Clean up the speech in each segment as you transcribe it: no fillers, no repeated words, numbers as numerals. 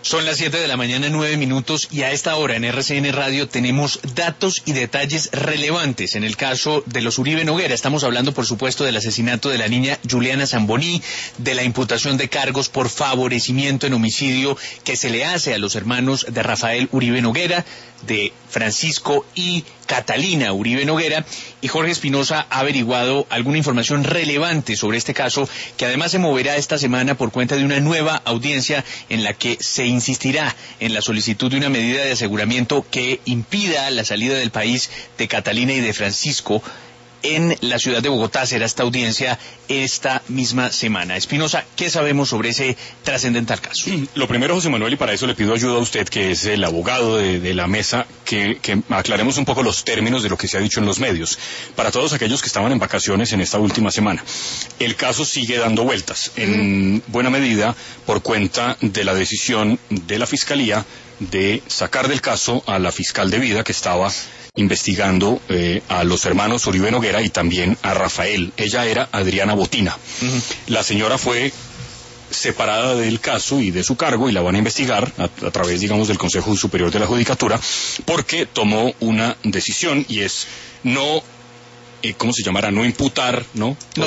Son las 7 de la mañana, 9 minutos, y a esta hora en RCN Radio tenemos datos y detalles relevantes en el caso de los Uribe Noguera. Estamos hablando, por supuesto, del asesinato de la niña Juliana Zamboní, de la imputación de cargos por favorecimiento en homicidio que se le hace a los hermanos de Rafael Uribe Noguera, de Francisco y Catalina Uribe Noguera, y Jorge Espinosa ha averiguado alguna información relevante sobre este caso, que además se moverá esta semana por cuenta de una nueva audiencia en la que se insistirá en la solicitud de una medida de aseguramiento que impida la salida del país de Catalina y de Francisco. En la ciudad de Bogotá será esta audiencia esta misma semana. Espinosa, ¿qué sabemos sobre ese trascendental caso? Lo primero, José Manuel, y para eso le pido ayuda a usted, que es el abogado de la mesa, que aclaremos un poco los términos de lo que se ha dicho en los medios. Para todos aquellos que estaban en vacaciones en esta última semana, el caso sigue dando vueltas, en buena medida por cuenta de la decisión de la Fiscalía de sacar del caso a la fiscal de vida que estaba investigando a los hermanos Uribe Noguera y también a Rafael. Ella era Adriana Botina. La señora fue separada del caso y de su cargo, y la van a investigar a través, digamos, del Consejo Superior de la Judicatura, porque tomó una decisión, y es no... ¿cómo se llamará? No imputar, ¿no? No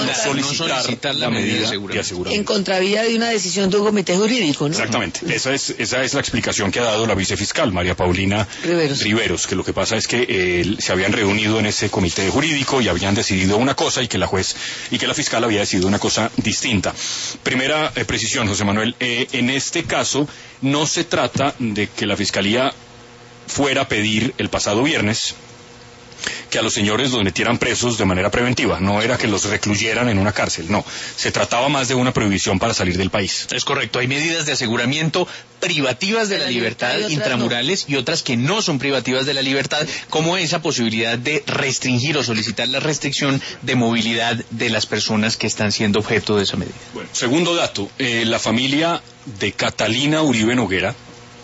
solicitar la medida de aseguramiento. En contravía de una decisión de un comité jurídico, ¿no? Exactamente. Esa es la explicación que ha dado la vicefiscal, María Paulina Riveros, que lo que pasa es que se habían reunido en ese comité jurídico y habían decidido una cosa, y que la juez y que la fiscal había decidido una cosa distinta. Primera precisión, José Manuel, en este caso no se trata de que la Fiscalía fuera a pedir el pasado viernes que a los señores los metieran presos de manera preventiva. No era que los recluyeran en una cárcel, no. Se trataba más de una prohibición para salir del país. Es correcto. Hay medidas de aseguramiento privativas de la libertad, intramurales, y otras que no son privativas de la libertad, como esa posibilidad de restringir o solicitar la restricción de movilidad de las personas que están siendo objeto de esa medida. Bueno, segundo dato, la familia de Catalina Uribe Noguera,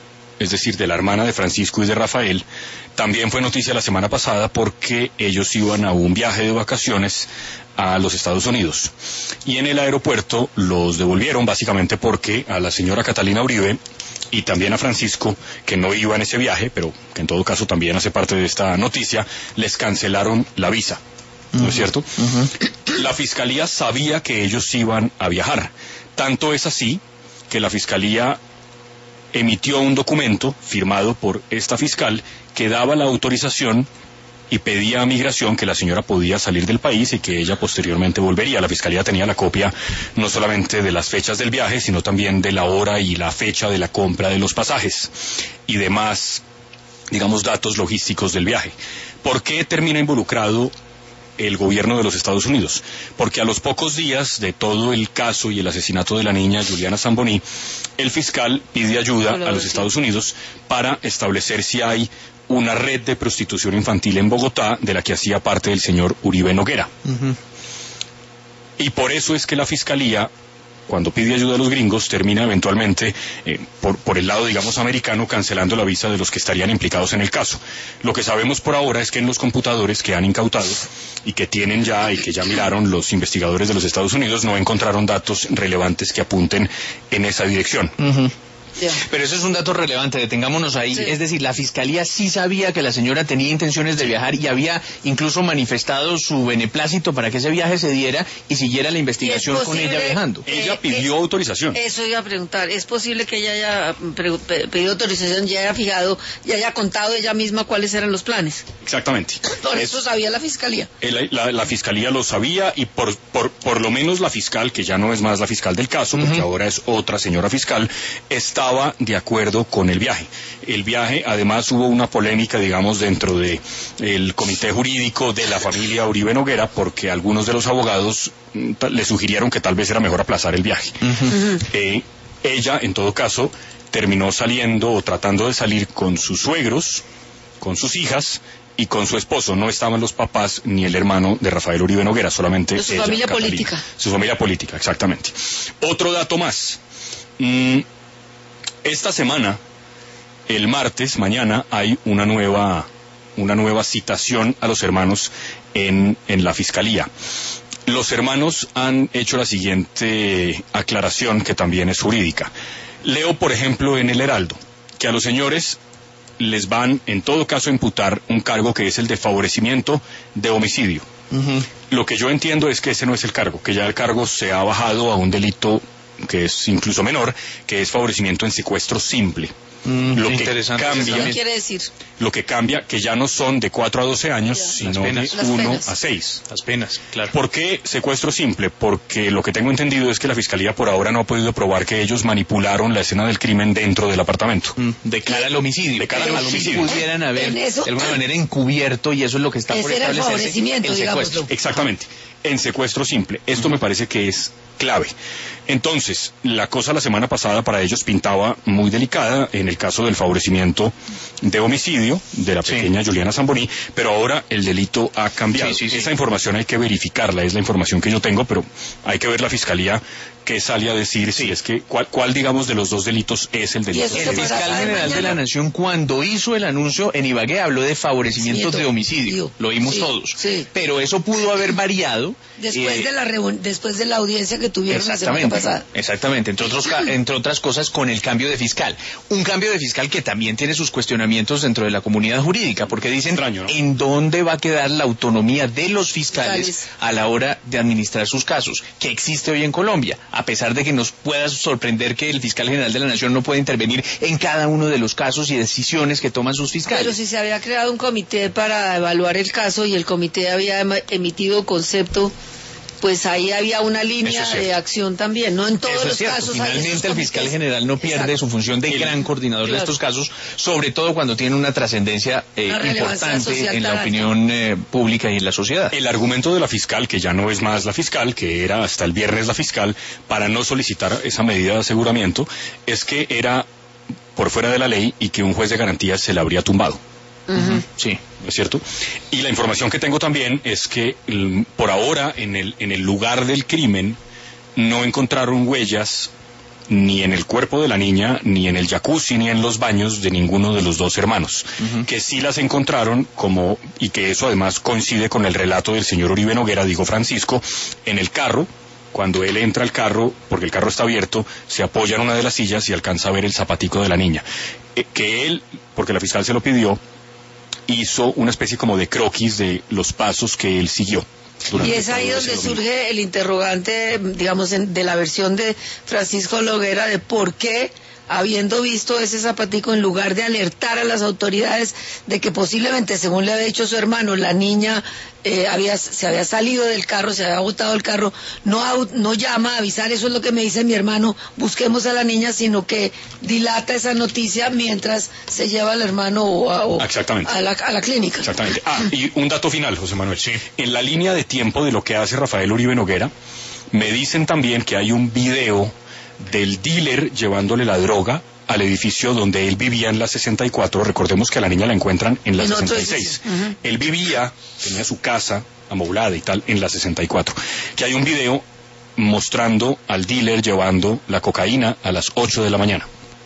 es decir, de la hermana de Francisco y de Rafael, también fue noticia la semana pasada porque ellos iban a un viaje de vacaciones a los Estados Unidos. Y en el aeropuerto los devolvieron básicamente porque a la señora Catalina Uribe y también a Francisco, que no iba en ese viaje, pero que en todo caso también hace parte de esta noticia, les cancelaron la visa. ¿No es cierto? La Fiscalía sabía que ellos iban a viajar. Tanto es así que la Fiscalía emitió un documento firmado por esta fiscal que daba la autorización y pedía a Migración que la señora podía salir del país y que ella posteriormente volvería. La Fiscalía tenía la copia no solamente de las fechas del viaje, sino también de la hora y la fecha de la compra de los pasajes y demás, digamos, datos logísticos del viaje. ¿Por qué termina involucrado el gobierno de los Estados Unidos? Porque a los pocos días de todo el caso y el asesinato de la niña Juliana Zamboní, el fiscal pide ayuda a los Estados Unidos para establecer si hay una red de prostitución infantil en Bogotá de la que hacía parte el señor Uribe Noguera. Y por eso es que la Fiscalía, cuando pide ayuda a los gringos, termina eventualmente, por el lado, digamos, americano, cancelando la visa de los que estarían implicados en el caso. Lo que sabemos por ahora es que en los computadores que han incautado y que tienen ya y que ya miraron los investigadores de los Estados Unidos, no encontraron datos relevantes que apunten en esa dirección. Pero eso es un dato relevante, detengámonos ahí. Sí. Es decir, la Fiscalía sí sabía que la señora tenía intenciones de viajar y había incluso manifestado su beneplácito para que ese viaje se diera y siguiera la investigación con ella viajando. Ella pidió autorización. Eso iba a preguntar. ¿Es posible que ella haya pedido autorización, ya haya fijado, ya haya contado ella misma cuáles eran los planes? Exactamente. Por eso sabía la Fiscalía. La Fiscalía lo sabía, y por lo menos la fiscal, que ya no es más la fiscal del caso, porque ahora es otra señora fiscal, estaba de acuerdo con el viaje. El viaje, además, hubo una polémica, digamos, dentro del comité jurídico de la familia Uribe Noguera, porque algunos de los abogados le sugirieron que tal vez era mejor aplazar el viaje. Ella, en todo caso, terminó saliendo o tratando de salir con sus suegros, con sus hijas y con su esposo. No estaban los papás ni el hermano de Rafael Uribe Noguera, solamente ella, su familia Catalina. Política. Su familia política, exactamente. Otro dato más. Esta semana, el martes, mañana, hay una nueva citación a los hermanos en la Fiscalía. Los hermanos han hecho la siguiente aclaración, que también es jurídica. Leo, por ejemplo, en el Heraldo, que a los señores les van, en todo caso, a imputar un cargo que es el de favorecimiento de homicidio. Lo que yo entiendo es que ese no es el cargo, que ya el cargo se ha bajado a un delito que es incluso menor, que es favorecimiento en secuestro simple. Lo que cambia, ¿qué quiere decir? Lo que cambia, que ya no son de 4 a 12 años, sino de 1 a 6. Las penas, claro. ¿Por qué secuestro simple? Porque lo que tengo entendido es que la Fiscalía por ahora no ha podido probar que ellos manipularon la escena del crimen dentro del apartamento. De cara al homicidio. De cara al homicidio. Si pudieran haber, de alguna manera, encubierto, y eso es lo que está por establecerse, el secuestro. Exactamente, en secuestro simple. Esto me parece que es clave. Entonces, la cosa la semana pasada para ellos pintaba muy delicada en el caso del favorecimiento de homicidio de la pequeña Juliana Zamboni, pero ahora el delito ha cambiado. Esa información hay que verificarla, es la información que yo tengo, pero hay que ver la Fiscalía que sale a decir si es que cuál digamos de los dos delitos es el delito. El fiscal general de la Nación, cuando hizo el anuncio en Ibagué, habló de favorecimientos de homicidio. Lo vimos todos. Pero eso pudo haber variado después de la audiencia que tuvieron la semana pasada. Exactamente, entre otras cosas con el cambio de fiscal. Un cambio de fiscal que también tiene sus cuestionamientos dentro de la comunidad jurídica, porque dicen, extraño, ¿no? ¿En dónde va a quedar la autonomía de los fiscales a la hora de administrar sus casos? Que existe hoy en Colombia, a pesar de que nos pueda sorprender que el fiscal general de la Nación no puede intervenir en cada uno de los casos y decisiones que toman sus fiscales. Pero si se había creado un comité para evaluar el caso y el comité había emitido concepto, pues ahí había una línea de acción también, no en todos los casos. Finalmente el fiscal general no pierde su función de gran coordinador de estos casos, sobre todo cuando tiene una trascendencia importante en la opinión pública y en la sociedad. El argumento de la fiscal, que ya no es más la fiscal, que era hasta el viernes la fiscal, para no solicitar esa medida de aseguramiento, es que era por fuera de la ley y que un juez de garantías se la habría tumbado. Sí, ¿no es cierto? Y la información que tengo también es que por ahora en el lugar del crimen no encontraron huellas ni en el cuerpo de la niña, ni en el jacuzzi, ni en los baños de ninguno de los dos hermanos, que sí las encontraron y que eso además coincide con el relato del señor Uribe Noguera, dijo Francisco, en el carro. Cuando él entra al carro, porque el carro está abierto, se apoya en una de las sillas y alcanza a ver el zapatico de la niña. Que él, porque la fiscal se lo pidió, hizo una especie como de croquis de los pasos que él siguió. Y es ahí donde surge el interrogante, digamos, de la versión de Francisco Noguera de por qué, habiendo visto ese zapatico, en lugar de alertar a las autoridades de que posiblemente, según le había dicho su hermano, la niña se había salido del carro, se había botado el carro, no llama a avisar, eso es lo que me dice mi hermano, busquemos a la niña, sino que dilata esa noticia mientras se lleva al hermano a la clínica. Exactamente. Y un dato final, José Manuel. Sí. En la línea de tiempo de lo que hace Rafael Uribe Noguera, me dicen también que hay un video del dealer llevándole la droga al edificio donde él vivía en la 64. Recordemos que a la niña la encuentran en la 66. Él vivía, tenía su casa amoblada y tal en la 64. Que hay un video mostrando al dealer llevando la cocaína a las 8 de la mañana.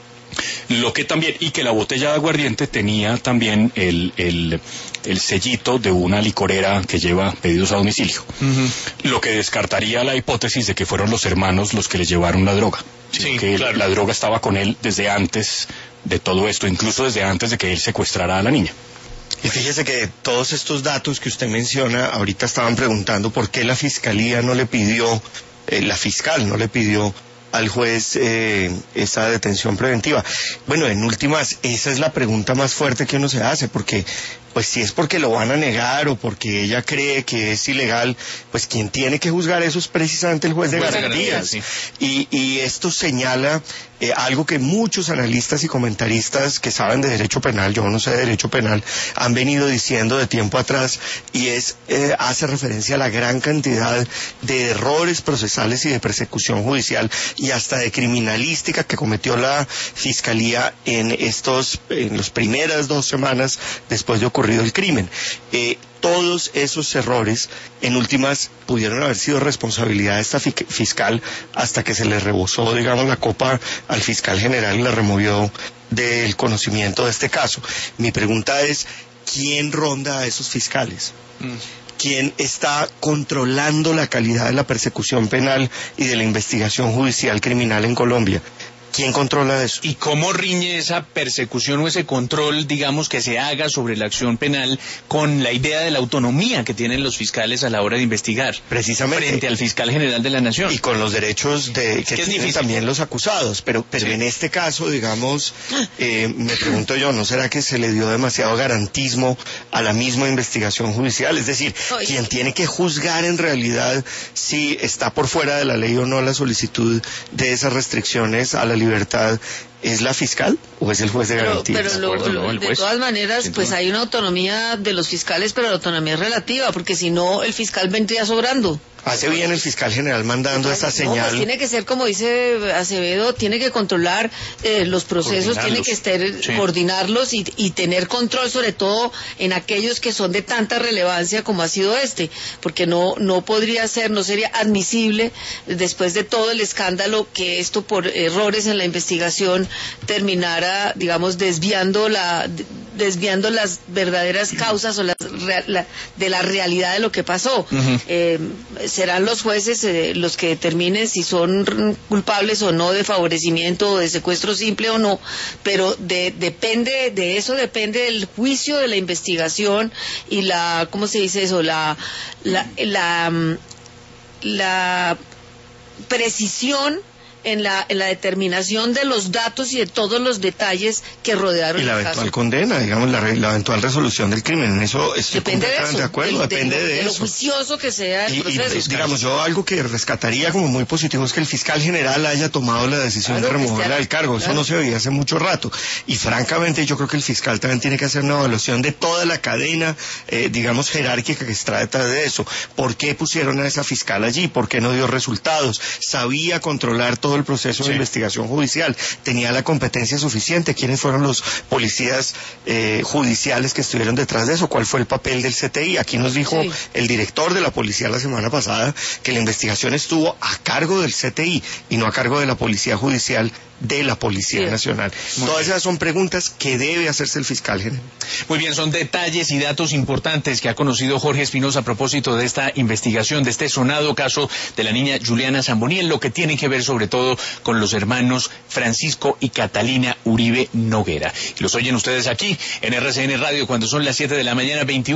Lo que también, y que la botella de aguardiente tenía también el sellito de una licorera que lleva pedidos a domicilio. Lo que descartaría la hipótesis de que fueron los hermanos los que le llevaron la droga. Sí, que claro, la droga estaba con él desde antes de todo esto, incluso desde antes de que él secuestrara a la niña. Y fíjese que todos estos datos que usted menciona, ahorita estaban preguntando por qué la fiscalía no le pidió, la fiscal no le pidió al juez esa detención preventiva. Bueno, en últimas, esa es la pregunta más fuerte que uno se hace, porque pues si es porque lo van a negar o porque ella cree que es ilegal, pues quien tiene que juzgar eso es precisamente el juez de garantías. Sí. Y esto señala algo que muchos analistas y comentaristas que saben de derecho penal, yo no sé de derecho penal, han venido diciendo de tiempo atrás, y hace referencia a la gran cantidad de errores procesales y de persecución judicial y hasta de criminalística que cometió la Fiscalía en las primeras 2 semanas después de ocurrido el crimen. Todos esos errores, en últimas, pudieron haber sido responsabilidad de esta fiscal hasta que se le rebosó, digamos, la copa al fiscal general y la removió del conocimiento de este caso. Mi pregunta es, ¿quién ronda a esos fiscales? ¿Quién está controlando la calidad de la persecución penal y de la investigación judicial criminal en Colombia? ¿Quién controla eso? ¿Y cómo riñe esa persecución o ese control, digamos, que se haga sobre la acción penal con la idea de la autonomía que tienen los fiscales a la hora de investigar? Precisamente. Frente al fiscal general de la Nación. Y con los derechos que tienen también los acusados. Pero sí. En este caso, digamos, me pregunto yo, ¿no será que se le dio demasiado garantismo a la misma investigación judicial? Es decir, quien tiene que juzgar en realidad si está por fuera de la ley o no la solicitud de esas restricciones a la libertad, ¿es la fiscal o es el juez de garantía? Pero de todas maneras, pues hay una autonomía de los fiscales, pero la autonomía es relativa, porque si no, el fiscal vendría sobrando. Hace bien el fiscal general mandando esta señal. Pues tiene que ser, como dice Acevedo, tiene que controlar los procesos, tiene que coordinarlos y tener control, sobre todo en aquellos que son de tanta relevancia como ha sido este, porque no podría ser, no sería admisible, después de todo el escándalo, que esto por errores en la investigación terminara, digamos, desviando las verdaderas causas o de la realidad de lo que pasó. Serán los jueces los que determinen si son culpables o no de favorecimiento o de secuestro simple o no, pero depende de eso, depende del juicio, de la investigación y la, ¿cómo se dice eso? La precisión en la determinación de los datos y de todos los detalles que rodearon el caso. Y la eventual condena, digamos, la eventual resolución del crimen. En eso estoy completamente de acuerdo, depende de eso. De lo juicioso que sea el proceso. Y, digamos, yo algo que rescataría como muy positivo es que el fiscal general haya tomado la decisión de removerla del cargo. Eso no se veía hace mucho rato. Y francamente yo creo que el fiscal también tiene que hacer una evaluación de toda la cadena, digamos, jerárquica que está detrás de eso. ¿Por qué pusieron a esa fiscal allí? ¿Por qué no dio resultados? ¿Sabía controlar todo el proceso de investigación judicial? ¿Tenía la competencia suficiente? ¿Quiénes fueron los policías judiciales que estuvieron detrás de eso? ¿Cuál fue el papel del CTI? Aquí nos dijo el director de la policía la semana pasada que la investigación estuvo a cargo del CTI y no a cargo de la policía judicial de la Policía Nacional. Todas esas son preguntas que debe hacerse el fiscal general. Muy bien, son detalles y datos importantes que ha conocido Jorge Espinosa a propósito de esta investigación, de este sonado caso de la niña Juliana Zamboni, en lo que tiene que ver sobre todo con los hermanos Francisco y Catalina Uribe Noguera. Y los oyen ustedes aquí en RCN Radio cuando son las 7 de la mañana, 21.